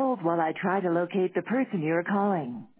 hold while I try to locate the person you're calling.